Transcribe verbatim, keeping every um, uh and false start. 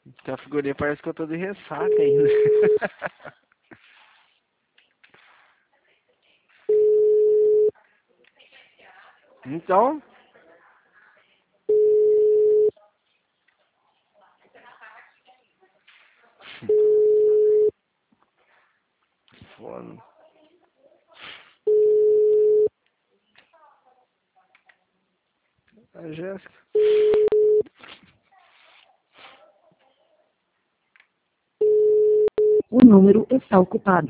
A figurinha parece que eu tô de ressaca ainda. Então, foda. A Jéssica. O número está ocupado.